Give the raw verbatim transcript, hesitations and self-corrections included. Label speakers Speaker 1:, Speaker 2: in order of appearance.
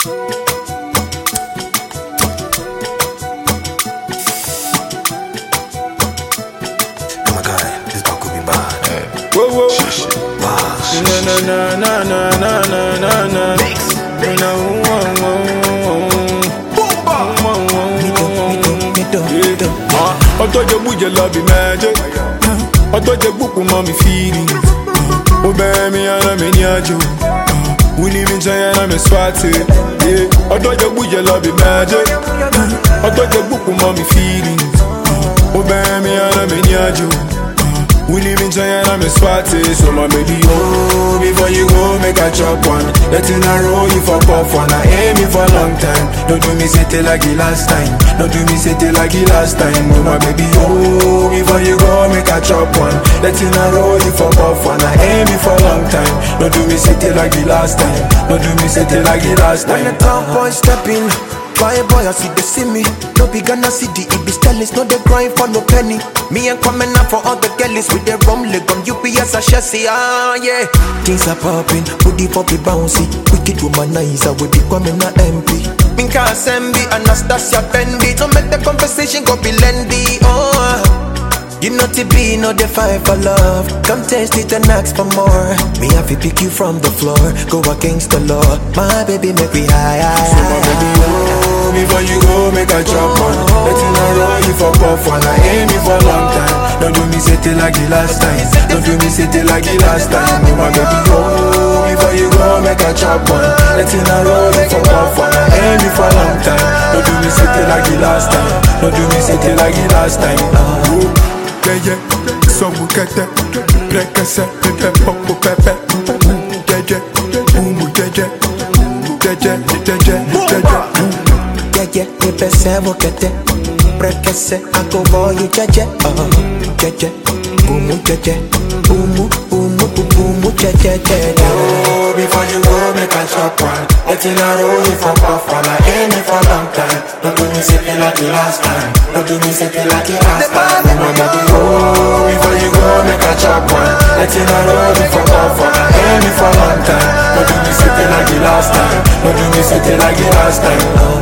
Speaker 1: my guy, this ball could be bad. Hey.
Speaker 2: Whoa, whoa.
Speaker 1: Shush. Wow.
Speaker 2: Na na na na na na na na.
Speaker 1: Mix.
Speaker 2: Na whoa whoa whoa. Ọtọ́ jẹ bújẹ lọ bí mẹ́jẹ. Ọtọ́ jẹ gbùkú mọ́ mi fìrí. Ó bẹ̀rẹ̀ mi ara mi ní àjò. Wúni mi jẹ́ ara mi swati. Ọtọ́ jẹ bújẹ lọ bí mẹ́jẹ. Ọtọ́ jẹ gbùkú mọ́ mi fìrí. Ó bẹ̀rẹ̀ mi ara mi ní àjò. Wúni mi jẹ́ ara mi swati. So my baby, oh, before you go make a chop one. Let it roll you for puff one. I aim you for a long time. Don't do me say till like the last time. Don't do me say till like the last time. Oh my baby, oh, before you go make a chop one. Let it roll you for puff one. I aim you for a long time. Don't do me say till like the last time. Don't do me say till like the last time.
Speaker 3: When the top boy step in, fly boy I see they see me. No be gonna see the it be stylish, no they grind for no penny. Me ain't coming up for all the girlies with their rum leg on U P S a chassis, ah yeah. Things are popping, booty poppy bouncy. Wicked womanizer with the coming a M P. Minka Assembly, Anastasia Fendi. Don't make the conversation go be lengthy, oh. You know T B, know the fight for love. Come taste it and ask for more. Me have to pick you from the floor, go against the law. My baby make me high, high,
Speaker 2: So my baby, oh, before you go make a chop one. Let it roll you for puff one. I aim you for a long time. Don't do me say till like the last time. Don't do me say till like the last time. Oh my baby, oh, before you go make a chop one. Let it roll you for puff one. I aim you for a long time. Don't do me say till like the last time. Don't do me say till like the last time. Oh. Yeah, so we get that. Break a set, get pop pepe. Yeah, yeah, boom, yeah, yeah, yeah, yeah, yeah, yeah,
Speaker 3: yeah, yeah, me pensavo che te perché se anche voglio yeah, yeah, oh, yeah, yeah, boom, yeah, yeah, boom, boom, boom, boom, yeah, yeah, yeah, yeah.
Speaker 2: Oh, before you go make a chop one. Let it roll you for puff one. I aim it for a long time. Don't do me say it like the last time. Don't do me say it like the last time. Oh my baby, oh, before you go make a chop one. Let it roll you for puff one. I aim it for a long time. Don't do me say it like the last time. Don't do me say it like the last time.